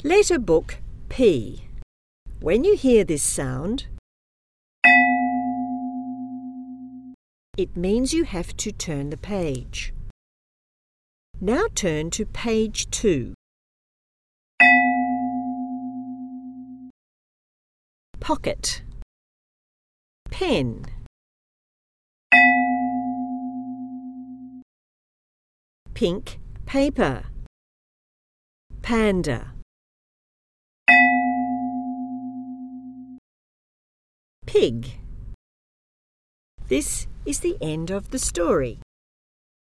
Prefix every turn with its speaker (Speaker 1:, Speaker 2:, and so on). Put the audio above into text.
Speaker 1: Letter book P. When you hear this sound, it means you have to turn the page. Now turn to page 2. Pocket, pen, pink paper, panda, pig. This is the end of the story.